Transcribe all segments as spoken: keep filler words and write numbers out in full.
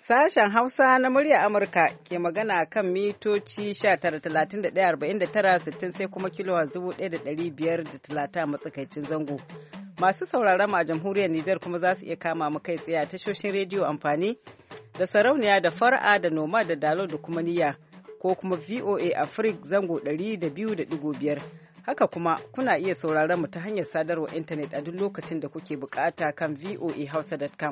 Sashen Hausa na murya Amurka ke magana kan mitoci tara talatin da ɗaya arba'in da tara sittin sai kuma kilowatt dubu ɗaya da ɗari biyar da talatin a matsakaicin zango. Masu sauraron a jamhuriyar Nijar kuma za su iya kama mu kai tsaye a tashoshin rediyo amfani da sarauniya da fara'a da noma da dalo da kuma niyya ko kuma V O A Africa zango ɗari da biyu da ɗigo biyar. Haka kuma kuna iya sauraron mu ta hanyar sadarwar intanet a duk lokacin da kuke bukata kan v o a hausa dot com.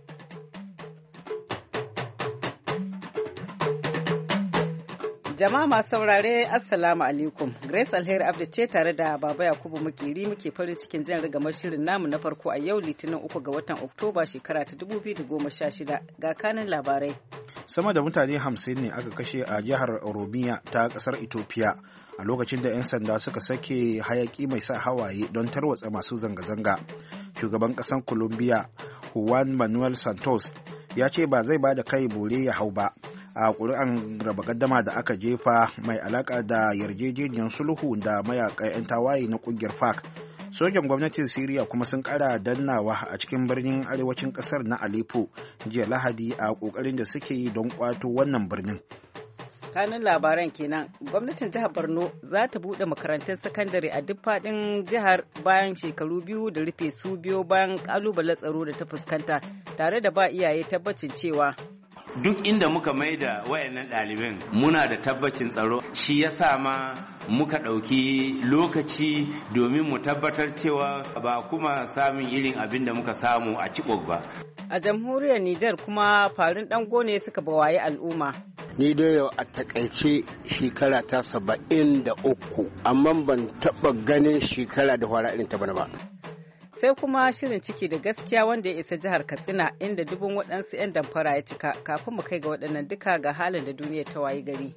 Jama'a masu saurare Assalamu alaikum. Grace Alheri Abdu ce tare da Baba Yakubu Makiri muke farin cikin jan rigamar shirin namu na farko a yau Litinin uku ga watan Oktoba shekara ta dubu biyu da goma sha shida ga kanin labarai. Sama da mutane hamsin ne aka kashe a jihar Oromiya ta kasar Ethiopia a lokacin da 'yan sanda suka sake hayaki mai sa hawaye don tarwatsa masu zanga-zanga. Shugaban kasar Colombia Juan Manuel Santos ya ce ba zai ba da kai bore ya hau ba a ƙuri'an raba gaddama da aka jefa mai alaƙa da yarjejeniyar sulhu da mayaƙa 'yan tawaye na ƙungiyar FARC. Sojan gwamnatin Siriya kuma sun ƙara dannawa a cikin birnin arewacin ƙasar na Aleppo jiya Lahadi a ƙoƙarin da suke yi don ƙwato wannan birnin. Kanin labaran kenan, gwamnatin jihar Borno za ta buɗe makarantun sakandare a duk faɗin jihar bayan shekaru biyu da rufe su biyo bayan ƙalubalen tsaro da ta fuskanta tare da ba iyaye tabbacin cewa duk inda muka maida wayannan ɗaliban muna da tabbacin tsaro, shi yasa ma muka ɗauki lokaci domin mu tabbatar cewa ba kuma samun irin abin da muka samu a Chibok ba. A jamhuriyar Nijar kuma farin ɗango ne suka bawaye al'umma. Ni dai yau a takaice shekara ta saba'in da uku, amma ban taɓa ganin shekara da fara irin ta bana ba. Sai kuma shirin ciki da gaskiya wanda ya isa jihar Katsina inda dubun waɗansu 'yan damfara ya cika. Kafin mu kai ga waɗannan duka ga halin da duniya ta wayi gari.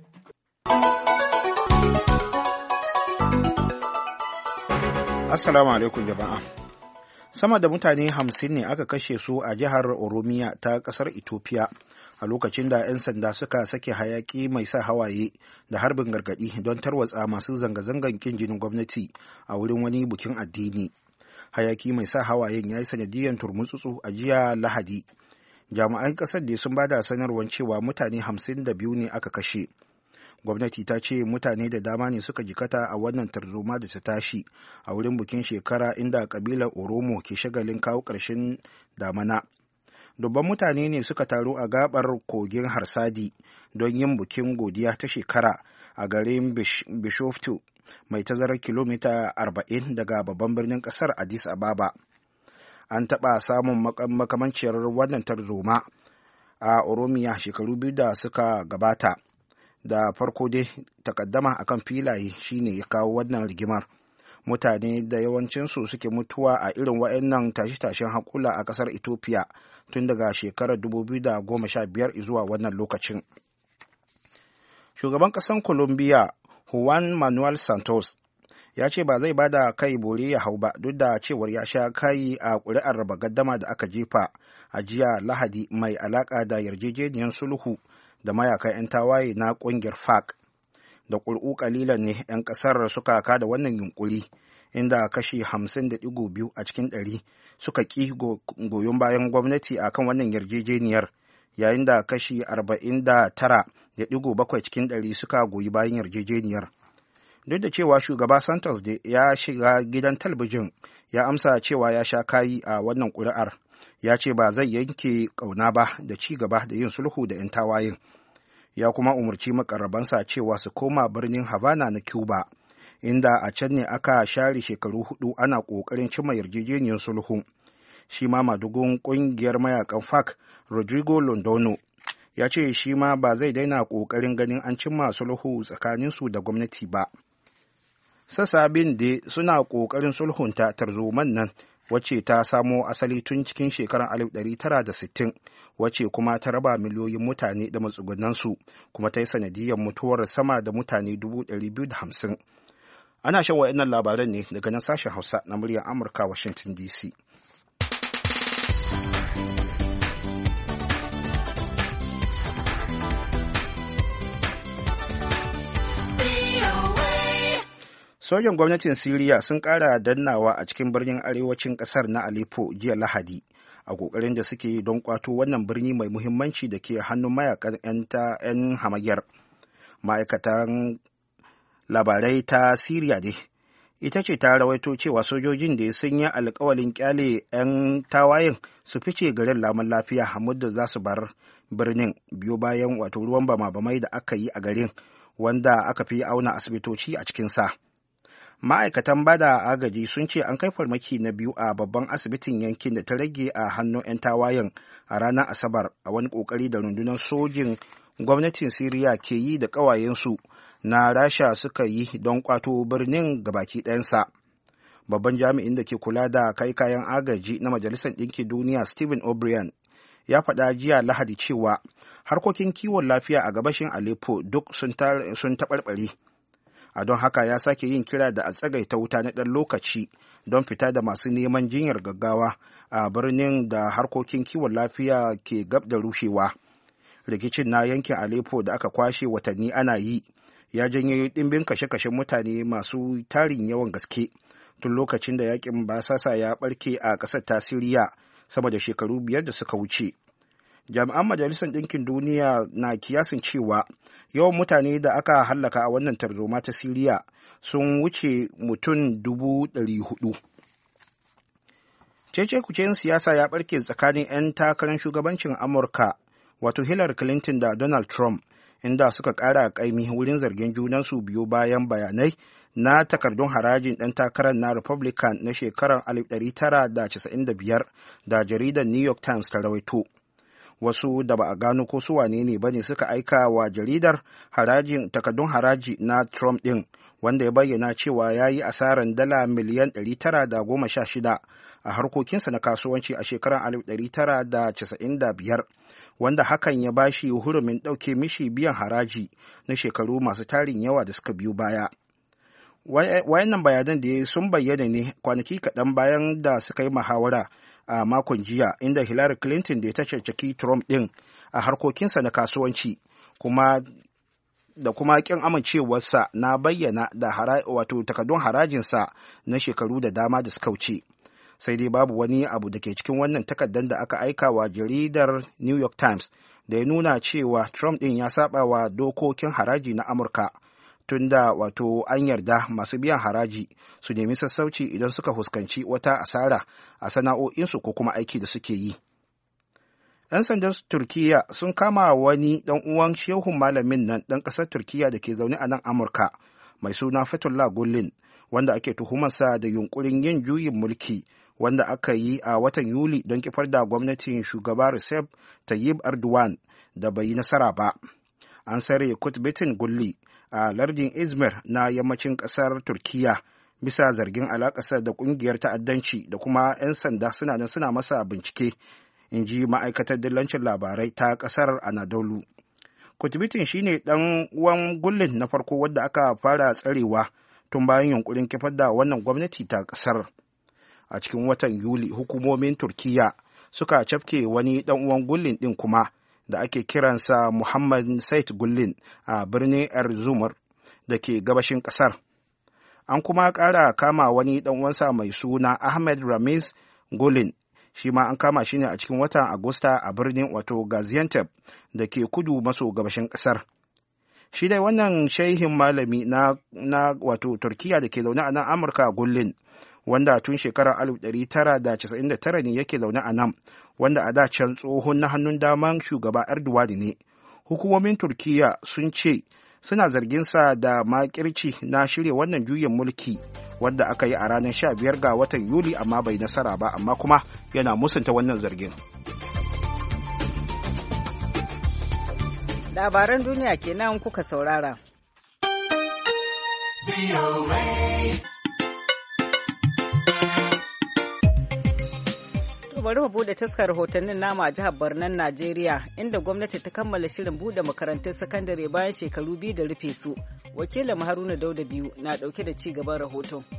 Assalamu alaikum jama'a. Sama da mutane hamsin ne aka kashe su a jihar Oromiya ta ƙasar Ethiopia a lokacin da 'yan sanda suka sake hayaki mai sa hawaye da harbin gargaɗi don tarwatsa masu zanga-zangan kin jinin gwamnati a wurin wani bukin addini. Hayaki mai sa hawayen ya yi sanadiyyar turmutsutsu a jiya Lahadi. Jami'an ƙasar da sun bada sanarwar cewa mutane hamsin da biyu ne aka kashe. Gwamnati ta ce mutane da dama ne suka jikata a wannan tarzoma da ta tashi a wurin bukin shekara inda kabilar Oromo ke shagalin kawo ƙarshen damana. Dubban mutane ne suka taru a gabar kogin Harsadi don yin bukin godiya ta shekara a garin Bishoftu mai tazarar kilomita arba'in daga babban birnin kasar Addis Ababa. An taɓa samun makamanciyar wannan tarzoma a Oromiya shekaru biyu da suka gabata. Da farko dai takaddama akan filaye shine ya kawo wannan rigimar. Mutane da yawancinsu suke mutuwa a irin waɗannan tashe-tashen haƙula a ƙasar Ethiopia tun daga shekarar dubu biyu da goma sha biyar zuwa wannan lokacin. Shugaban ƙasar Colombia Juan Manuel Santos ya ce ba zai bada kai bore ya hau ba duk da cewar ya sha kayi a ƙuri'ar raba gaddama da aka jefa a jiya Lahadi mai alaƙa da yarjejeniyar sulhu da mayakan 'yan tawaye na ƙungiyar FARC. Da ƙuri'u ƙalilan ne 'yan ƙasar suka kada wannan yunƙuri inda kashi hamsin da ɗigo biyu a cikin ɗari suka ƙi goyon bayan gwamnati a kan wannan yarjejeniyar yayin da kashi arba'in da tara da ɗigo bakwai cikin ɗari suka goyi bayan yarjejeniyar. Duk da cewa shugaba Santos da ya shiga gidan talabijin ya amsa cewa ya sha kayi a wannan ƙuri'ar, ya ce ba zai yanke ƙauna ba da ci gaba da yin sulhu da 'yan tawayen. Ya kuma umarci makarrabansa cewa su koma birnin Havana na Cuba, inda a can ne aka share shekaru hudu ana ƙoƙarin cimma yarjejeniyar sulhu. Shi ma madugun ƙungiyar mayakan FARC Rodrigo Londono ya ce shi ma ba zai daina ƙoƙarin ganin an cimma sulhu tsakaninsu da gwamnati ba. Sassa bin da suna ƙoƙarin sulhunta tarzoman nan wacce ta samo asali tun cikin shekarar alif ɗari tara da sittin, wacce kuma ta raba miliyoyin mutane da matsugunansu kuma ta yi sanadiyar mutuwar sama da mutane dubu ɗari biyu da hamsin. Ana shan wa'annan labaran ne daga nan sashen Hausa na muryar Amurka, Washington D C. Sojan gwamnatin Siriya sun ƙara dannawa a cikin birnin arewacin ƙasar na Aleppo jiya Lahadi a ƙoƙarin da suke yi don ƙwato wannan birni mai muhimmanci da ke hannun mayakan 'yan hamayyar. Ma'aikatan labarai ta Siriya dai ita ce ta rawaito cewa sojojin da sun yi alkawalin kyale 'yan tawayen su fice garin lamun lafiya hamudda za su bar birnin biyo bayan wato ruwan bama-bamai da aka yi a garin wanda aka fi auna asibitoci a cikinsa. Ma'aikatan bada agaji sun ce an kai farmaki na biyu a babban asibitin yankin da ta rage a hannun 'yan tawayen a ranar Asabar a wani kokari da rundunar sojin gwamnatin Siriya ke yi da ƙawayensu na Rasha suka yi don kwato birnin gabaki ɗayansa. Babban jami'in da ke kula da kai kayan agaji na Majalisar Ɗinkin Duniya Stephen O'Brien ya faɗa jiya Lahadi cewa harkokin kiwon lafiya a gabashin Aleppo duk sun taɓarɓare. A don haka ya sake yin kira da a tsagaita wuta na ɗan lokaci don fita da masu neman jinyar gaggawa a birnin da harkokin kiwon lafiya ke gab da rushewa. Rikicin na yankin Aleppo da aka kwashe watanni ana yi ya janyo ɗimbin kashe-kashen mutane masu tarin yawan gaske tun lokacin da yakin basasa ya ɓarke a ƙasar ta Siriya sama da shekaru biyar da suka wuce. Jami'an Majalisar Ɗinkin Duniya na kiyasin cewa yawan mutane da aka hallaka a wannan tarzoma ta Siriya sun wuce mutum dubu ɗari hudu. Cece-kucen siyasa ya ɓarke tsakanin 'yan takarar shugabancin Amurka wato Hillary Clinton da Donald Trump, inda suka ƙara ƙaimi wurin zargin junansu biyu bayan bayanai na takardun harajin ɗan takarar na Republican na shekarar alif ɗari tara da casa'in da biyar da jaridar New York Times ta rawaito. Wasu da ba a gano ko su wane ne bane suka aika wa jaridar harajin takardun haraji na Trump ɗin, wanda ya bayyana cewa ya yi asarar dala miliyan ɗari tara da goma sha shida a harkokinsa na kasuwanci a shekarar alif ɗari tara da casa'in da biyar, wanda hakan ya ba shi hurumin ɗauke mishi biyan haraji na shekaru masu tarin yawa da suka biyo baya. Wayannan bayanan da sun bayyana ne kwanaki kaɗan bayan da suka yi muhawara a makon jiya, inda Hillary Clinton da ta caccaki Trump ɗin a harkokinsa na kasuwanci kuma da kuma ƙin amincewarsa na bayyana da wato takardun harajinsa na shekaru da dama da suka wuce. Sai dai babu wani abu da ke cikin wannan takardar da aka aika wa jaridar New York Times da ya nuna cewa Trump ɗin ya saba wa dokokin haraji na Amurka, tunda wato an yarda masu biyan haraji su nemi sassauci idan suka fuskanci wata asara a sana'o'insu ko kuma aiki da suke yi. 'Yan sandan Turkiyya sun kama wani ɗan uwan shehun malamin nan ɗan ƙasar Turkiyya da ke zaune a nan Amurka mai suna Fethullah Gulen, wanda ake tuhumarsa da yunkurin yin juyin mulki wanda aka yi a watan Yuli don kifar da gwamnatin shugaba Recep Tayyip Erdogan da bai yi nasara ba. An sare Kutbetin Gulli a lardin Izmir na yammacin ƙasar Turkiyya bisa zargin alaƙarsa da ƙungiyar ta'addanci, da kuma 'yan sanda suna nan suna masa bincike, in ji ma'aikatar dillancin labarai ta ƙasar Anadolu. Kutbetin shine ɗan uwan Gullin na farko wadda aka fara tsarewa tun bayan yunkurin kifar da wannan gwamnati ta ƙasar. A cikin watan Yuli, hukumomin Turkiyya suka cafke wani ɗan uwan Gullin ɗin kuma da ake kiransa Muhammad Said Gullin a birnin Erzurumur da ke gabashin ƙasar. An kuma ƙara kama wani ɗan uwansa mai suna Ahmed Ramiz Gullin, shi ma an kama shi ne a cikin watan Agusta a birnin wato Gaziantep da ke kudu maso gabashin ƙasar. Shi dai wannan shehin malami na, na wato Turkiyya da ke zaune a nan Amurka Gullin, wanda tun shekarar alif ɗari tara da casa'in da tara ne yake zaune a nan, wanda a da can tsohon na hannun daman shugaba Erdogan ne. Hukumomin Turkiyya sun ce suna zarginsa da makirci na shirya wannan juyin mulki wanda aka yi a ranar sha biyar ga watan Yuli, amma bai nasara ba, amma kuma yana musanta wannan zargin. Labaran duniya kenan kuka saurara. Bari mu bude taskar rahotannin nama a jihar Barnan Najeriya, inda gwamnati ta kammala shirin bude makarantun sakandare bayan shekaru biyu da rufe su. Wakilin Haruna Dauda biyu na dauke da ci gaban rahoton.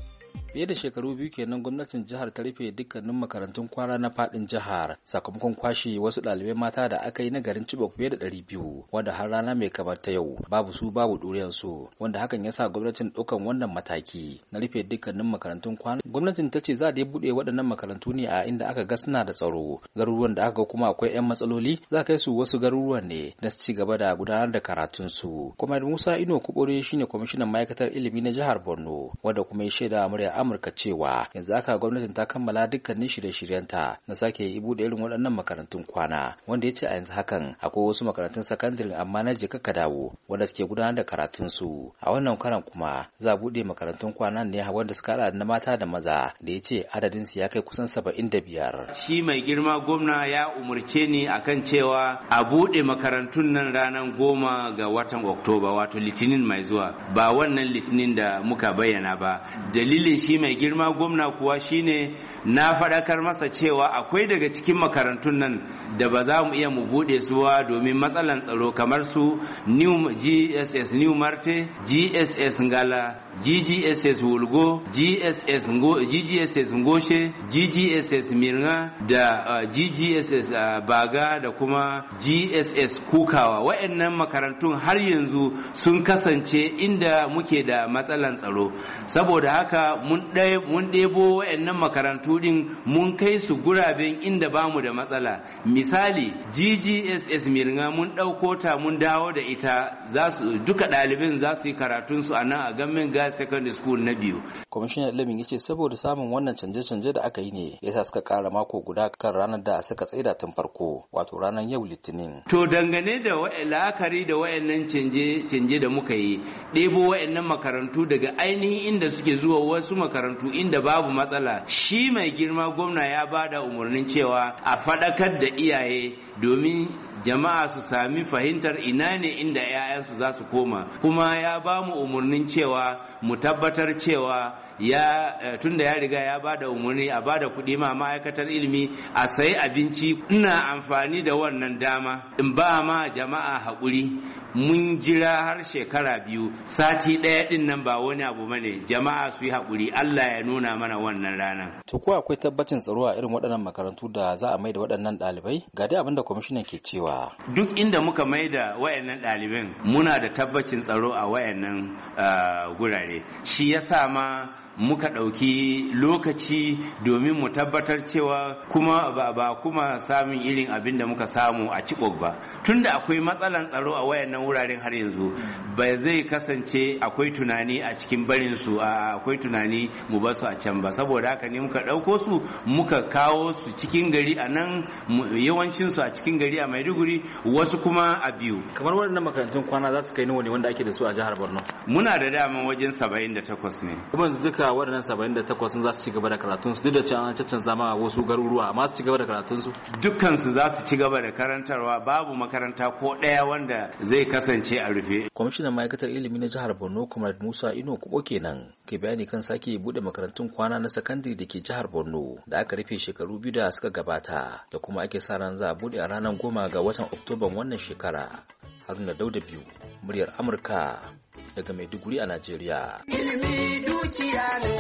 Fiye da shekaru biyu kenan gwamnatin jihar ta rufe dukkanin makarantun kwana na fadin jihar sakamakon kwashe wasu ɗalibai mata da aka yi na garin Chibok fiye da ɗari biyu wanda har rana mai kamar ta yau babu su babu ɗuriyar su wanda hakan ya sa gwamnatin ɗaukan wannan mataki na rufe dukkanin makarantun kwana. Gwamnatin ta ce za ta buɗe waɗannan makarantu ne a inda aka ga suna da tsaro. Garuruwan da aka ga kuma akwai 'yan matsaloli za kai su wasu garuruwan ne da su ci gaba da gudanar da karatun su. Kuma Musa Ino Kubore shine kwamishinan ma'aikatar ilimi na jihar Borno wanda kuma ya shaida murya Amurka cewa yanzu aka gwamnatin ta kammala dukkanin shirye-shiryenta na sake buɗe irin waɗannan makarantun kwana wanda ya ce a yanzu hakan akwai wasu makarantun sakandare amma na jika ka dawo wanda suke gudanar da karatun su. A wannan karan kuma za a buɗe makarantun kwana ne wanda suka haɗa na mata da maza da ya ce adadin su ya kai kusan saba'in da biyar. Shi mai girma gwamna ya umurce ni akan cewa a buɗe makarantun nan ranar goma ga watan Oktoba wato litinin mai zuwa ba wannan litinin da muka bayyana ba. Dalilin shi mai girma gwamna kuwa shine na faɗakar masa cewa akwai daga cikin makarantun nan da ba za mu iya mu buɗe su ba domin matsalan tsaro kamar su New G S S New Marte, G S S Ngala, G G S S Wulgo, G S S Ngo, G G S S Ngoshe, G G S S Mirna da uh, G G S S uh, Baga da kuma G S S Kukawa. Waɗannan makarantun har yanzu sun kasance inda muke da matsalan tsaro. Saboda haka mun ɗebo waɗannan makarantu ɗin mun kai su guraben inda bamu da matsala. Misali G G S S Mirna mun ɗauko ta mun dawo da ita za su duka ɗalibin za su yi karatunsu a nan a Gamin Girls Secondary School na biyu. Kwamishinan ilimin ya ce saboda samun wannan canje-canje da aka yi ne yasa suka kara mako guda kan ranar da suka tsaida tun farko wato ranar yau litinin. To dangane da la'akari da wayannan canje-canje da muka yi ɗebo wayannan makarantu daga ainihin inda suke zuwa wasu makarantu inda babu matsala shi mai girma gwamna ya bada umarnin cewa a faɗakar da iyaye domin jama'a su sami fahimtar ina ne inda 'ya'yansu za su koma kuma ya ba mu umarnin cewa mu tabbatar cewa ya tunda ya riga ya ba da umarni a ba da kuɗi ma ma'aikatar ilimi a sayi abinci. Ina amfani da wannan dama in ba ma jama'a haƙuri mun jira har shekara biyu sati ɗaya ɗin nan ba wani abu bane jama'a su yi haƙuri Allah ya nuna mana wannan ranar. To ko akwai tabbacin tsaro a irin waɗannan makarantu da za a mai da waɗannan ɗalibai? Ga dai abin da kwamishinan ke cewa. Duk inda muka mai da wayannan ɗaliban muna da tabbacin tsaro a wayannan gurare. Shi yasa ma muka ɗauki lokaci domin mu tabbatar cewa kuma ba, ba kuma samun irin abin da muka samu a Chibok ba. Tunda akwai matsalan tsaro a wayannan wuraren har yanzu ba zai kasance akwai tunani a cikin barin su akwai tunani mu ba su a can ba. Saboda haka ne muka ɗauko su muka kawo su cikin gari a nan yawancin su a cikin gari a Maiduguri wasu kuma a biyu. Kamar waɗannan makarantun kwana za su kai nawa ne wanda ake da su a jihar Borno? Muna da dama wajen saba'in da takwas ne. Kuma yanzu duka waɗannan saba'in da takwas za su ci gaba da karatun su duk da cewa an caccanza ma wasu garuruwa amma su ci gaba da karatun su dukkan su za su ci gaba da karantarwa babu makaranta ko ɗaya wanda zai kasance a rufe. Kwamishinan ma'aikatar ilimi na jihar Borno Comrade Musa Ino Kubo kenan ke bayani kan sake bude makarantun kwana na sakandare da ke jihar Borno da aka rufe shekaru biyu da suka gabata da kuma ake sa ran za a bude a ranar goma ga watan Oktoban wannan shekara. Haruna Dauda biyu muryar Amurka daga Maiduguri a Najeriya. Ilimi dukiya ne,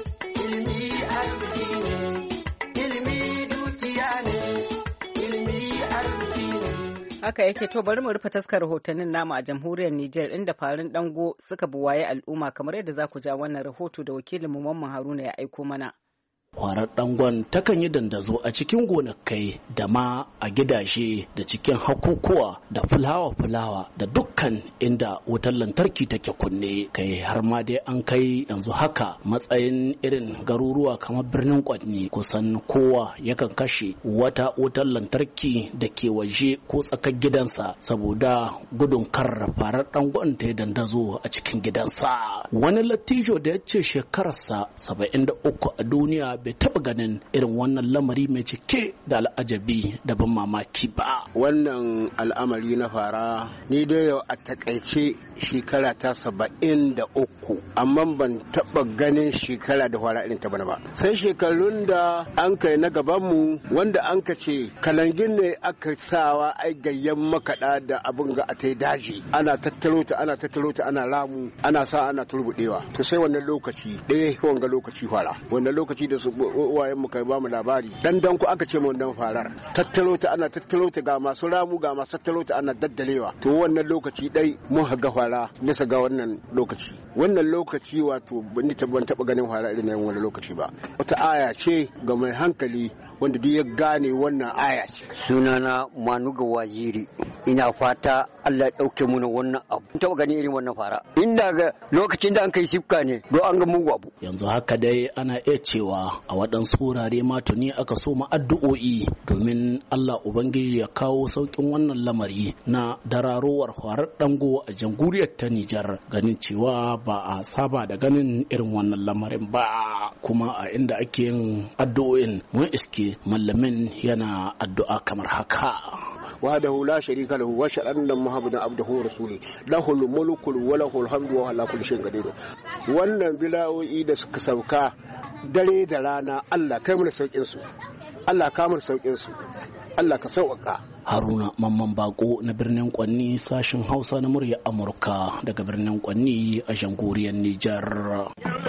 ilimi arziki ne, ilimi dukiya ne, ilimi arziki ne. Haka yake to bari mu rufe taskar rahotannin namu a jamhuriyar Nijar inda farin dango suka buwaye al'umma kamar yadda za ku ja wannan rahoto da wakilin mu Mamman Haruna ya aiko mana. Kwarar dangon takan yi dandazo a cikin gonakai da ma a gidashe da cikin hakukuwa da fulawa-fulawa da dukkan inda wutar lantarki take kunne kai har ma dai an kai yanzu haka matsayin irin garuruwa kamar birnin Kwanni kusan kowa yakan kashe wata wutar lantarki da ke waje ko tsakar gidansa saboda gudun kar farar dangon ta yi dandazo a cikin gidansa. Wani lattijo da ya ce shekararsa saba'in da uku a duniya bai taɓa ganin irin wannan lamari mai cike da al'ajabi da ban mamaki ba. Wannan al'amari na fara ni dai yau a takaice shekara ta saba'in da uku amma ban taɓa ganin shekara da fara irin ta bana ba. Sai shekarun da an kai na gabanmu wanda an ka ce kalangin ne aka sawa ai gayyan makaɗa da abin ga a ta daji ana tattaro ta ana tattaro ta ana ramu ana sa ana turbuɗewa. To sai wannan lokaci ɗaya wanga lokaci fara wannan lokaci da su uwayen mu kai ba mu labari dan dan ku aka ce mu wannan farar tattaro ta ana tattaro ta ga masu ramu ga masu tattaro ta ana daddalewa. To wannan lokaci dai mun haga fara bisa ga wannan lokaci wannan lokaci wato ban taɓa ganin fara irin wannan lokaci ba. Wata aya ce ga mai hankali wanda duk ya gane wannan aya ce. Sunana Manuga Waziri, ina fata Allah ya ɗauke mu wannan abu. Mun taɓa gani irin wannan fara. Inda ga lokacin da an kai sifka ne do an ga mugu abu. Yanzu haka dai ana iya cewa a waɗansu wurare ma tuni aka so ma addu'o'i domin Allah Ubangiji ya kawo sauƙin wannan lamari na dararowar farar dango a jamhuriyar ta Nijar, ganin cewa ba a saba da ganin irin wannan lamarin ba. Kuma a inda ake yin addu'o'in mun iske mallamin yana addu'a kamar haka. وحده لا شريك له واشهد ان محمدا عبده ورسوله له الملك وله الحمد وهو على كل شيء قدير. wannan bila'o'i da suka sauka dare da rana Allah kai mu saukin su Allah ka mu saukin su Allah ka sauƙaƙa. Haruna Mamman Bako na birnin Kwanni, sashin Hausa na murya Amurka daga birnin Kwanni a jamhuriyar Nijar.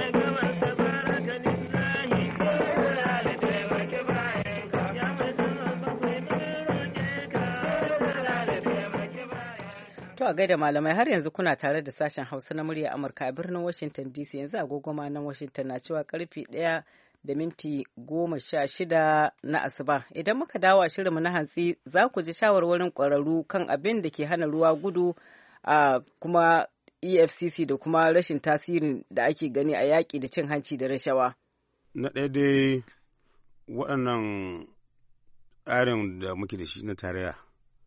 To a gaida malamai, har yanzu kuna tare da sashen Hausa na murya Amurka a birnin Washington D C. Yanzu agogoma nan Washington na cewa karfe ɗaya da minti goma sha shida na asuba. Idan muka dawo a shirinmu na hantsi za ku ji shawarwarin ƙwararru kan abin da ke hana ruwa gudu a kuma E F C C da kuma rashin tasirin da ake gani a yaƙi da cin hanci da rashawa. Na ɗaya dai waɗannan tsarin da muke da shi na tarayya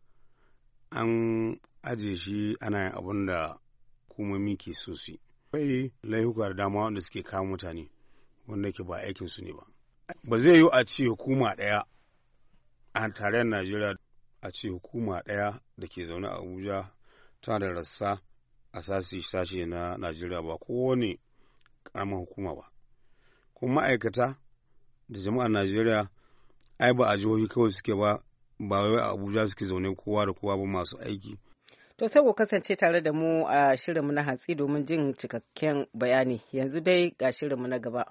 an ajiye shi ana yin abin da hukumomi ke so su yi. Akwai laifuka da dama wanda suke kawo mutane wanda ke ba aikin su ne ba. Ba zai yiwu a ce hukuma ɗaya a tarayyar Najeriya a ce hukuma ɗaya da ke zaune a Abuja tana da rassa a sashi sashe na Najeriya ba kowane ƙaramin hukuma ba. Kuma ma'aikata da jama'ar Najeriya ai ba a jihohi kawai suke ba ba wai a Abuja suke zaune kowa da kowa ba masu aiki. To sai ku kasance tare da mu a shirinmu na hantsi domin jin cikakken bayani. Yanzu dai ga shirinmu na gaba.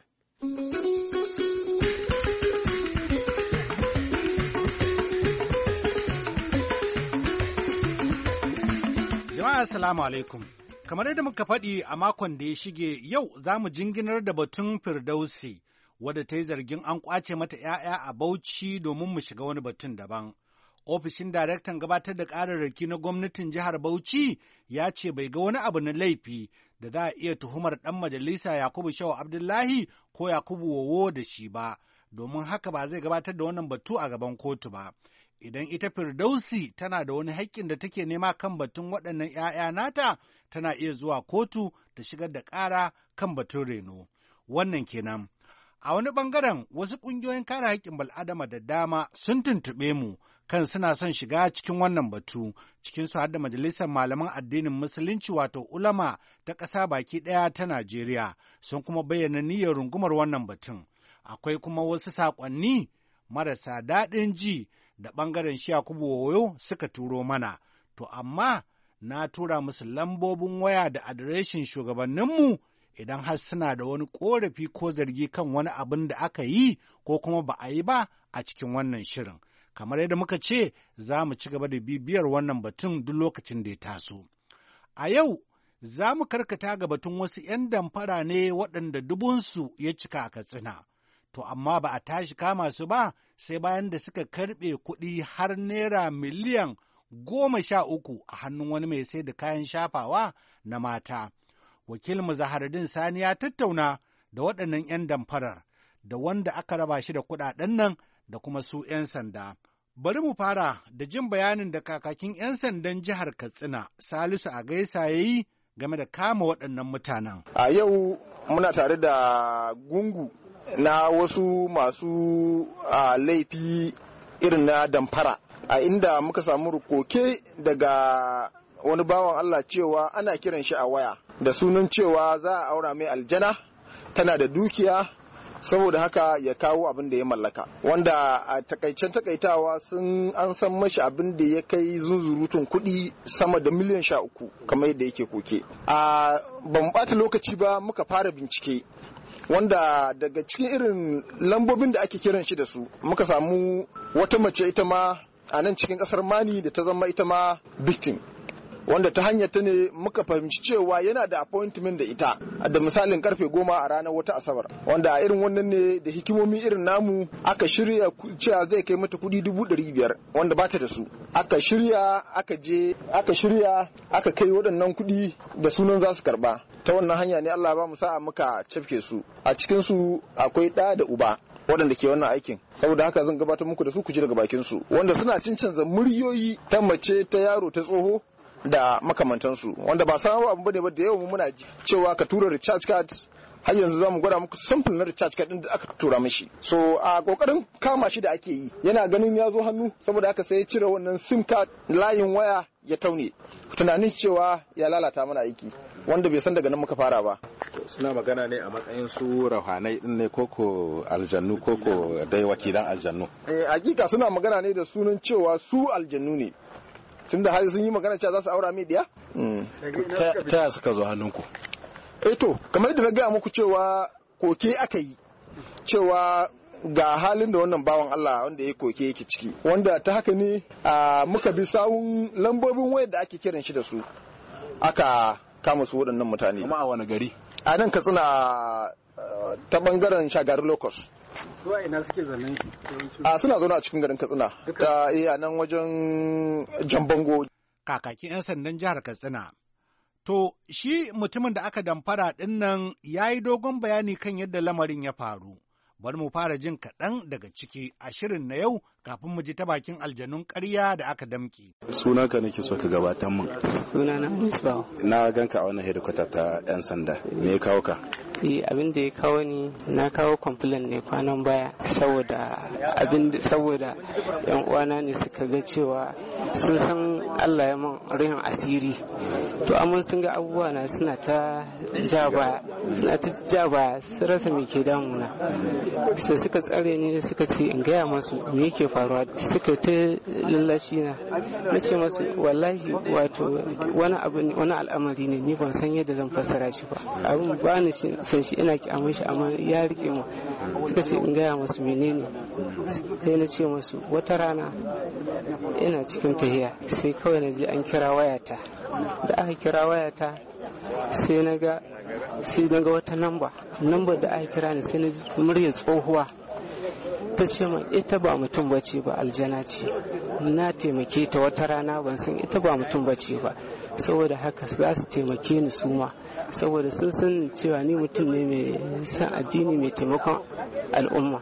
Jama'a assalamu alaikum. Kamar yadda muka faɗi a makon da ya shige, yau za mu jinginar da batun Firdausi wadda ta yi zargin an ƙwace mata ‘ya'ya a Bauchi domin mu shiga wani batun daban. Ofishin daraktan gabatar da ƙararraki na gwamnatin jihar Bauchi ya ce bai ga wani abu na laifi da za a iya tuhumar ɗan majalisa Yakubu Shehu Abdullahi ko Yakubu Wowo da shi ba, domin haka ba zai gabatar da wannan batu a gaban kotu ba. Idan ita Firdausi tana da wani haƙƙin da take nema kan batun waɗannan ‘ya'ya nata, tana iya zuwa kotu da shigar da ƙara kan batun reno. Wannan kenan. A wani ɓangaren wasu ƙungiyoyin kare haƙƙin bal'adama da dama sun tuntuɓe mu kan suna son shiga cikin wannan batu, cikinsu har da Majalisar Malaman Addinin Musulunci wato Ulama ta ƙasa baki ɗaya ta Najeriya, sun kuma bayyana niyyar rungumar wannan batun. Akwai kuma wasu saƙonni marasa daɗin ji da ɓangaren shi Yakubu Wowo suka turo mana, to amma na tura musu lambobin waya da adireshin shugabanninmu idan har suna da wani ƙorafi ko zargi kan wani abin da aka yi ko kuma ba a yi ba a cikin wannan shirin. Kamar yadda muka ce, za mu ci gaba da bibiyar wannan batun duk lokacin da ya taso. A yau, za mu karkata ga batun wasu ‘yan damfara ne waɗanda dubunsu ya cika a Katsina. To, amma ba a tashi kama su ba sai bayan da suka karɓe kuɗi har naira miliyan goma sha uku a hannun wani mai sai da kayan shafawa na mata. Wakilin Zaharuddin Sani ya tattauna da waɗannan ‘yan damfarar da wanda aka raba shi da kuɗaɗen nan da kuma su ‘yan sanda. Bari mu fara da jin bayanin da kakakin ‘yan sandan jihar Katsina, Salisu Agaisa ya yi game da kama waɗannan mutanen. A yau muna tare da gungu na wasu masu laifi irin na damfara, a inda muka samu koke daga wani bawan Allah cewa ana kiran shi a waya da sunan cewa za a aura mai aljana, tana da dukiya, saboda haka ya kawo abin da ya mallaka, wanda a takaicen takaitawa sun an san mashi abin da ya kai zunzurutun kuɗi sama da miliyan sha uku kamar yadda yake koke. A ban ɓata lokaci ba muka fara bincike, wanda daga cikin irin lambobin da ake kiran shi da su muka samu wata mace ita ma a nan cikin ƙasar Mani da ta zama ita ma victim, wanda ta hanyar ta ne muka fahimci cewa yana da appointment da ita da misalin karfe goma a ranar wata asabar, wanda a irin wannan ne da hikimomi irin namu aka shirya cewa zai kai mata kudi dubu ɗari biyar wanda ba ta da su, aka shirya aka je aka shirya aka kai waɗannan kudi da sunan za su karba. Ta wannan hanya ne Allah ba mu sa'a muka cafke su, a cikin su akwai ɗa da uba waɗanda ke wannan aikin, saboda haka zan gabatar muku da su ku ji daga bakin su, wanda suna cin canza muryoyi ta mace ta yaro ta tsoho da makamantansu, wanda ba sabon abu bane ba da yawan muna ji cewa ka tura recharge card. Har yanzu zamu gwada muku sample na recharge card din da aka tura mishi. So a kokarin kama shi da ake yi, yana ganin ya zo hannu, saboda haka sai ya cire wannan sim card layin waya ya taune, tunanin cewa ya lalata mana aiki, wanda bai san daga nan muka fara ba. Suna magana ne a matsayin su rauhanai din ne koko aljannu koko dai wakilan aljannu? Eh hakika suna magana ne da sunan cewa su aljannu ne, tunda har sun yi magana cewa za su aura mai diya. Ta suka zo hannunku? Eh to kamar yadda na gaya muku cewa koke aka yi cewa ga halin da wannan bawan Allah wanda ya koke yake ciki, wanda ta haka ne muka bi sawun lambobin wayar da ake kiran shi da su aka kama su waɗannan mutane. Kuma a wani gari? A nan Katsina ta bangaren Shagari Locust. Su a ina suke zanen? A suna zaune a cikin garin Katsina ta iya nan wajen Jambango. Kakakin 'yan sandan jihar Katsina. To, shi mutumin da aka damfara ɗin nan ya yi dogon bayani kan yadda lamarin ya faru. Bari mu fara jin kaɗan daga ciki a shirin na yau kafin mu ji ta bakin aljanun ƙarya da aka damƙe. Suna ka nake so ka gabatar min. Suna na Musbahu. Na ganka a wannan hedikwata ta 'yan sanda. Me ya kawo ka? Eh, abin da ya kawo ni na kawo complain ne kwanan baya saboda abin saboda yan uwana ne suka ga cewa sun san Allah ya man rihin asiri, to amma sun ga abubuwa na suna ta ja baya suna ta ja baya sun rasa me ke damuna, so suka tsare ni suka ce in gaya masu me yake faruwa, suka ta lallashi na na ce masu wallahi wato wani abu wani al'amari ne ni ban san yadda zan fassara shi ba, abin ba ni san shi ina kyamun shi amma ya rike mu. Suka ce in gaya masu menene, sai na ce masu wata rana ina cikin tahiya sai kawai na je an kira wayata, da aka kira wayata sai na ga sai na ga wata namba namba da aka kira ni sai na ji muryar tsohuwa ta ce min ita ba mutum bace ba aljana ce, na taimake ta wata rana ban san ita ba mutum bace ba, saboda haka za su taimake ni su ma saboda sun san cewa ni mutum ne mai san addini mai taimakon al'umma.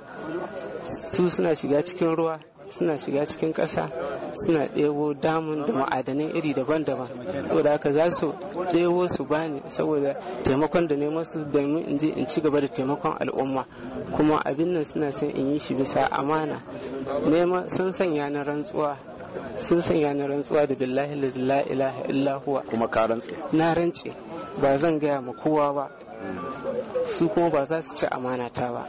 Su suna shiga cikin ruwa suna shiga cikin ƙasa suna ɗebo damun da ma'adanai iri daban-daban, saboda haka za su ɗebo su bani saboda taimakon da ne masu domin in je in ci gaba da taimakon al'umma, kuma abin nan suna son in yi shi bisa amana. Nema sun sanya na rantsuwa sun sanya na rantsuwa da billahi la ilaha illa huwa. Kuma ka rantse? Na rantse ba zan gaya ma kowa ba, su kuma ba za su ci amana ta ba.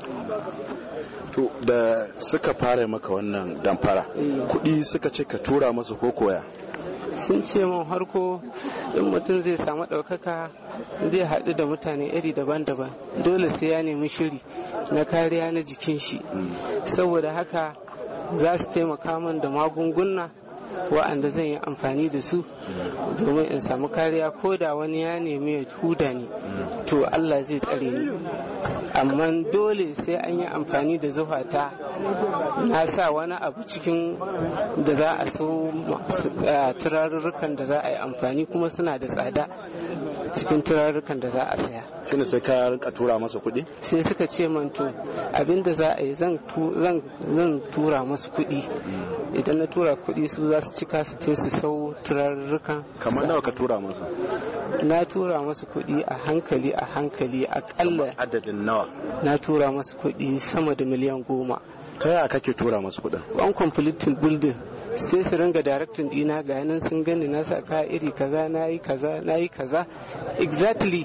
To da suka fara maka wannan damfara, kuɗi suka ce ka tura masu ko koya? Sun ce min harko in mutum zai samu ɗaukaka zai haɗu da mutane iri daban-daban, dole sai ya nemi shiri na kariya na jikin shi, saboda haka za su taimaka min da magunguna wa'anda zan yi amfani da su domin in samu kariya, ko da wani ya nemi ya huda ni to Allah zai tsare ni, amma dole sai an yi amfani da zuhata. Na sa wani abu cikin da za a so turarurrukan da za a yi amfani kuma suna da tsada, cikin turarrukan da za a saya. Shine sai ka rinka tura masa kuɗi? Sai suka ce man to abinda za a yi zan tura masu kuɗi, idan na tura kuɗi su za su cika su ce su sau turarrukan. Kamar nawa ka tura masu? Na tura masu kuɗi a hankali a hankali akalla. Adadin nawa? Na tura masu kuɗi sama da miliyan goma. Ta yaya kake tura masu kuɗin? One completing building. Sai su ringa directing dina ga yanan sun gani na sa ka iri kaza na yi kaza na yi kaza exactly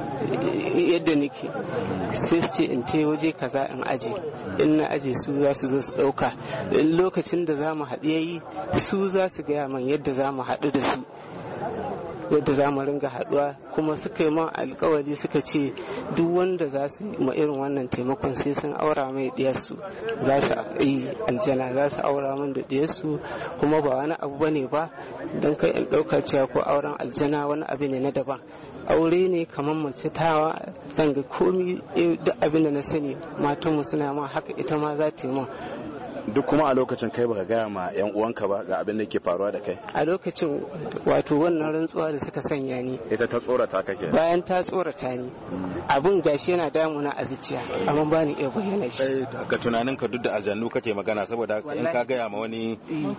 yadda nake, sai su ce in te waje kaza in aje, in na aje su za su zo su dauka, in lokacin da za mu haɗu yayi su za su gaya man yadda za mu haɗu da su, yadda za mu ringa haɗuwa. Kuma suka yi man alkawari suka ce duk wanda za su yi ma irin wannan taimakon sai sun aura mai ɗiyarsu, za su yi aljana, za su aura min da ɗiyarsu. Kuma ba wani abu bane ba don kai in ɗauka cewa ko auren aljana wani abu ne na daban, aure ne kamar mace tawa zanga komi duk abin da na sani matanmu suna ma haka ita ma za ta yi man. Duk kuma a lokacin kai baka gaya ma yan uwanka ba ga abin da ke faruwa da kai? A lokacin wato wannan rantsuwa da suka sanya ni, ita ta tsorata kake? Bayan ta tsorata ni abin gashi yana damuna a zuciya amma ba ni iya bayyana shi. Ga tunanin ka duk da aljannu kake magana, saboda in ka gaya ma wani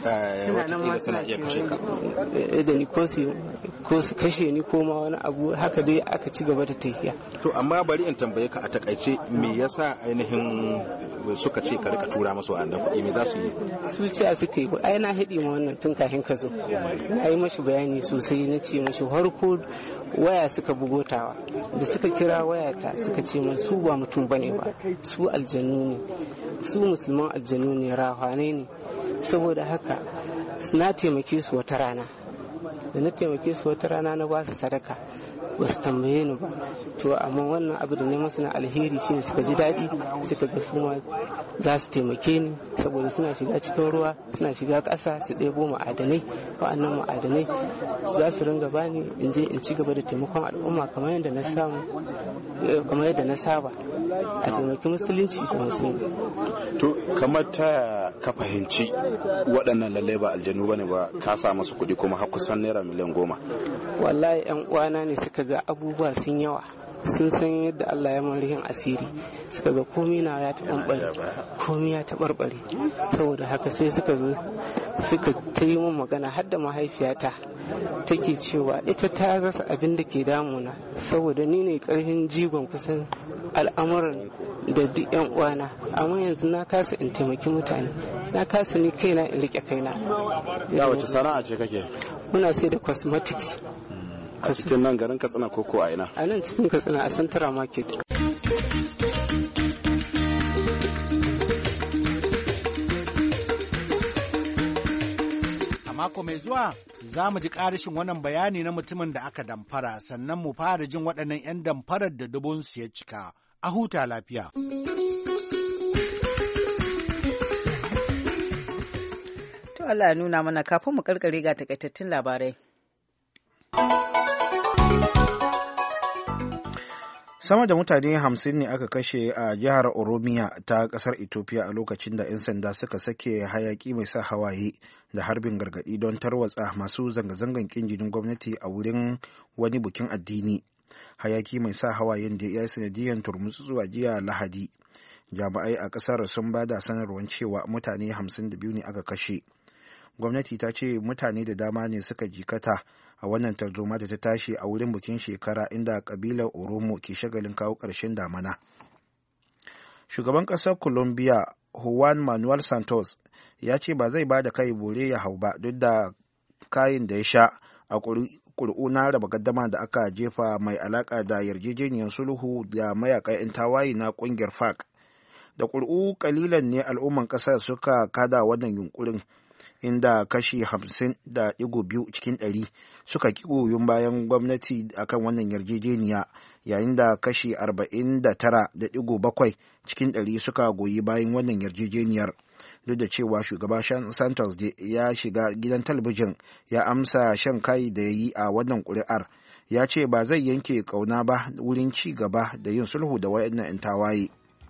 wata suna iya kashe ka da ni ko su ko su kashe ni ko ma wani abu haka dai aka ci gaba da tafiya. To amma bari in tambaye ka a takaice me yasa ainihin suka ce ka rika tura musu wa'annan kuɗi, me za su yi? Su ce suka yi ai na haɗi ma wannan tun kafin ka zo, na yi mashi bayani sosai, na ce mashi harko waya suka bugotawa, da suka kira wayata suka ce min su ba mutum bane ba, su aljanu ne, su musulman aljanu ne, rahane ne. Saboda haka na taimake su wata rana, da na taimake su wata rana na ba su sadaka, ba su tambaye ni ba. To amma wannan abu da ne masu na alheri shine suka ji daɗi, suka ga su ma za su taimake ni, saboda suna shiga cikin ruwa, suna shiga ƙasa su ɗebo ma'adanai, wa'annan ma'adanai za su ringa bani in je in ci gaba da taimakon al'umma kamar yadda na samu, kamar yadda na saba a taimaki musulunci da musulmi. To kamar ta ka fahimci waɗannan lallai ba aljanu bane ba, ka sa masu kuɗi kuma har kusan naira miliyan goma? Wallahi yan uwana ne suka ga abubuwa sun yawa, sun san yadda Allah ya man rihin asiri, suka ga komi na ya taɓarɓare, komi ya taɓarɓare. Saboda haka sai suka zo suka ta yi min magana, har da mahaifiyata take cewa ita ta rasa abin da ke damuna, saboda ni ne ƙarfin jigon kusan al'amuran da duk yan uwana, amma yanzu na kasa in taimaki mutane, na kasa ni kaina in rike kaina. Ya wace sana'a ce kake? Muna sai da cosmetics. A cikin nan garin Katsina ko ko a ina? A nan cikin Katsina a Central Market. A mako mai zuwa za mu ji ƙarishin wannan bayani na mutumin da aka damfara, sannan mu fara jin waɗannan 'yan damfarar da dubunsu ya cika. A huta lafiya. To Allah ya nuna mana, kafin mu karkare ga takaitattun labarai. Sama da mutane hamsin ne aka kashe a jihar Oromiya ta kasar Ethiopia a lokacin da 'yan sanda suka sake hayaki mai sa hawaye da harbin gargadi don tarwatsa masu zanga-zangan kin jinin gwamnati a wurin wani bukin addini. Hayaki mai sa hawayen da ya yi sanadiyar turmutsu zuwa jiya Lahadi. Jami'ai a kasar sun ba da sanarwar cewa mutane hamsin da biyu ne aka kashe. Gwamnati ta ce mutane da dama ne suka jikata a wannan tarzoma da ta tashi a wurin bikin shekara inda kabilar Oromo ke shagalin kawo ƙarshen damana. Shugaban ƙasar Colombia Juan Manuel Santos ya ce ba zai ba da kai bore ya hau ba duk da kayan da ya sha a ƙuri'u na raba gaddama da aka jefa mai alaƙa da yarjejeniyar sulhu da mayaƙa 'yan tawaye na ƙungiyar F A C. Da ƙuri'u ƙalilan ne al'umman ƙasar suka kada wannan yunkurin, inda kashi hamsin da digo biyu cikin ɗari suka ƙi goyon bayan gwamnati akan wannan yarjejeniya, yayin da kashi arba'in da tara da digo bakwai cikin ɗari suka goyi bayan wannan yarjejeniyar. Duk da cewa shugaba Santos ya shiga gidan talabijin ya amsa shan kai da ya yi a wannan ƙuri'ar, ya ce ba zai yanke ƙauna ba wurin ci gaba da yin sulhu da wayannan 'yan tawaye.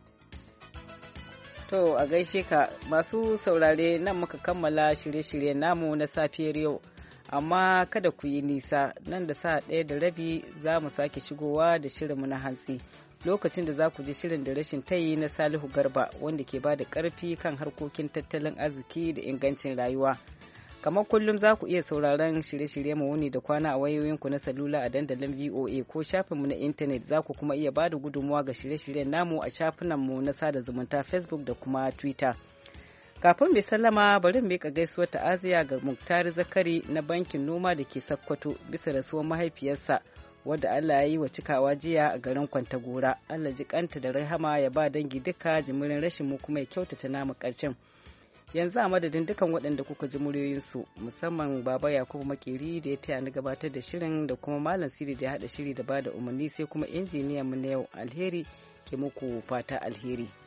To a gaishe ka masu saurare, nan muka kammala shirye-shiryen namu na safiyar yau. amma kada ku yi nisa, nan da sa ɗaya da rabi za mu sake shigowa da shirinmu na hantsi, lokacin da za ku ji shirin da rashin tayi na Salihu Garba wanda ke ba da ƙarfi kan harkokin tattalin arziki da ingancin rayuwa. Kamar kullum za ku iya sauraron shirye-shirye mu wuni da kwana a wayoyinku na salula a dandalin V O A ko shafinmu na intanet, za ku kuma iya ba da gudunmuwa ga shirye-shiryen namu a shafinanmu na sada zumunta Facebook da kuma Twitter. Kafin mai sallama bari mu miƙa gaisuwar ta'aziya ga Muktari Zakari na bankin noma da ke Sokoto bisa rasuwar mahaifiyarsa wadda Allah ya yi wa cikawa jiya a garin Kwantagora. Allah ji kanta da rahama ya ba dangi duka jimirin rashin mu kuma ya kyautata namu ƙarshen. Yanzu a madadin dukan waɗanda kuka ji muryoyinsu musamman Baba Yakubu Makeri da ya taya ni gabatar da shirin da kuma Malam Siri da ya haɗa shiri da bada umarni sai kuma injiniyan mu na yau Alheri ke muku fata alheri.